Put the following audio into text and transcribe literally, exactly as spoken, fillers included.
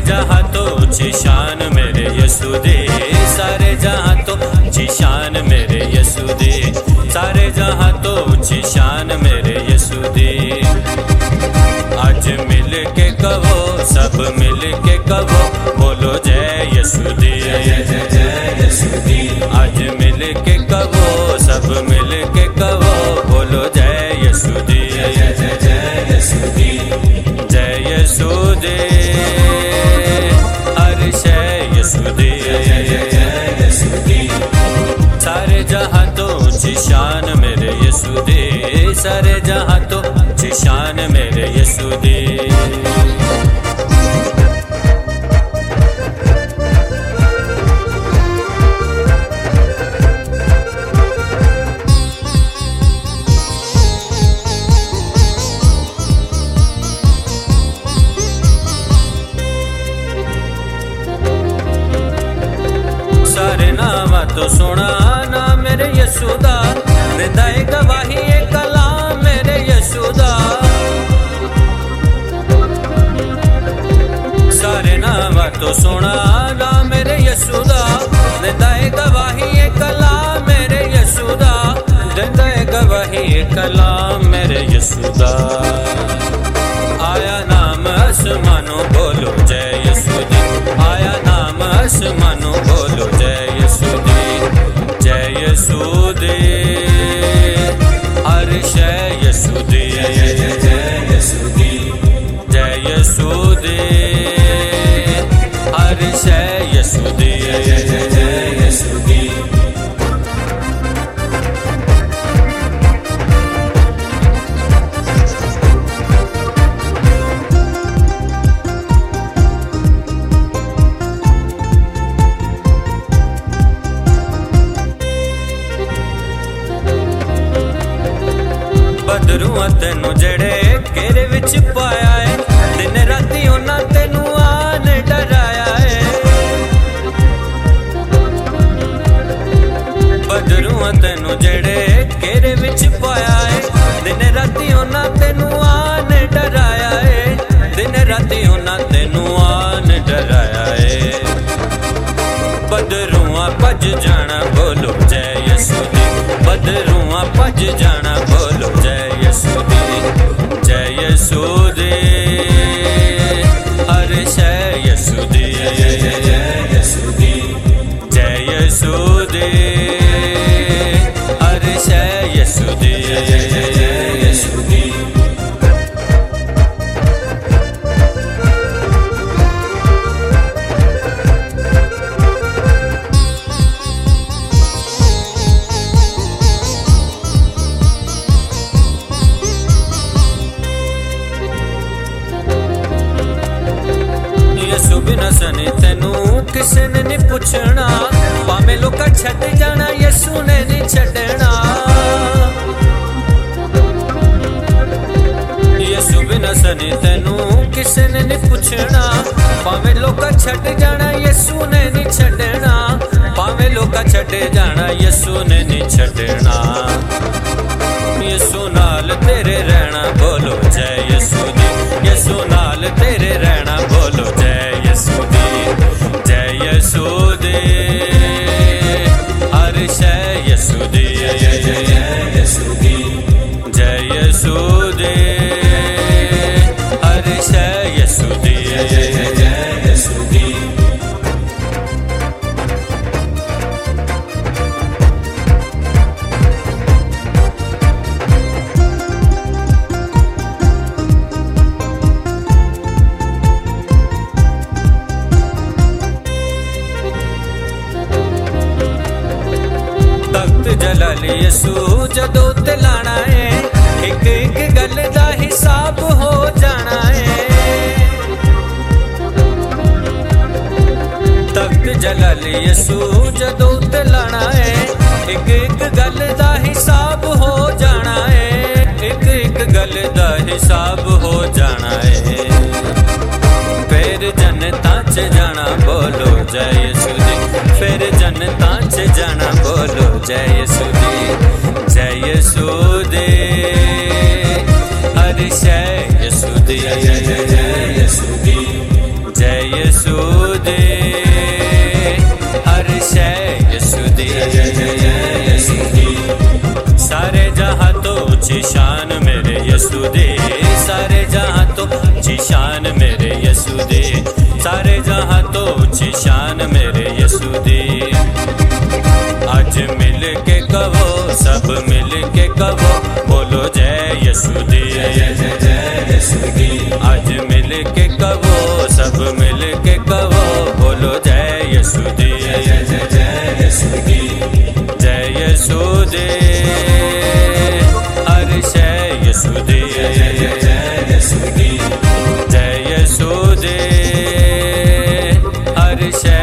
जहां तो ऊंची शान मेरे यीशु दी, सारे जहां तो ऊंची शान मेरे यीशु दी, सारे जहां तो ऊंची शान मेरे यीशु दी। आज मिल के कहो, सब मिल के कहो, बोलो जय यीशु दी, जय जय यीशु दी। आज मिल के कहो, सब मिल के कहो, बोलो जय यीशु दी, जय जय यीशु दी, जय यीशु दी, हर शय यीशु दी, जय जय यीशु दी। सारे जहां तो ऊंची शान मेरे यीशु दी, सारे जहां तो ऊंची शान मेरे यीशु दी। सारे नाम तो सुना ना मेरे यीशु दा, हृदय गवाही ए कलाम मेरे यीशु दा। सारे नाम तो सुना ना मेरे यीशु दा, हृदय गवाही ए कलाम मेरे यीशु दा, हृदय गवाही ए कलाम मेरे यीशु दा। आया नाम आसमानों बोलो जय यीशु दी, आया नाम आसमानों बोलो जय यीशु दी, जय यीशु दी, हर शय यीशु दी, जय जय यीशु दी, जय यीशु दी, हर शय यीशु दी, जय जय यीशु दी। बदरूआ तेनू जेड़े घेरे विच पाया है, दिन राती उन्हां तेनू आन डराया है। बदरूआ तेनू जेड़े घेरे विच पाया है, दिन राती उन्हां तेनू आन डराया है, दिन राती उन्हां तेनू आन डराया है। बदरूआ भज जाना बोलो जय यीशु दी, बदरूआ भज जाना बोलो जय यीशु दी, जय यीशु दी, हर शय यीशु दी, जय जय यीशु दी, जय यीशु दी, हर शय यीशु दी, जय जय यीशु दी। यीशु बिना सने तेनू किसे ने नहीं पुछना, भावे लोका छड्ड जाना यीशु ने नहीं छड्डना। यीशु बिना सने तेनू किसे ने नहीं पुछना, भावे लोका छड्ड जाना यीशु ने नहीं छड्डना, भावे लोका छड्ड जाना यीशु ने नहीं छड्डना। यीशु नाल तेरे रहना बोलो जय यीशु दी, यीशु नाल तेरे रहना बोलो जय यीशु दी, जय यीशु दी, हर शय यीशु दी, जय जय यीशु दी, जय यीशु दी, हर शय यीशु दी, जय जय यीशु दी। जलाली यीशु जदों ते लाना है, एक एक गल दा हिसाब हो जाना है। तख्त जलाली यीशु जदों ते लाना है, एक एक गल दा हिसाब हो जाना है, एक एक गल दा हिसाब हो जाना है। फिर जनता च जाना बोलो जय यीशु दी, फिर जनता च जाना बोलो जय यीशु दी, जय यीशु दी, हर शय यीशु दी, जय जय यीशु दी, जय यसु दे, हर शय यसु दे। सारे जहां तो ऊंची शान मेरे यसु दे, सारे जहां तो ऊंची शान मेरे यसु दे, सारे जहां तो ऊंची शान मेरे यसु दे। आज मिल के कहो, सब मिल के कहो, बोलो जय यसु दे। आज मिल के कहो, सब मिल के कहो, बोलो जय यसु दे। जय यसु दे, हर शय यसु दे। जय यसु दे, हर शय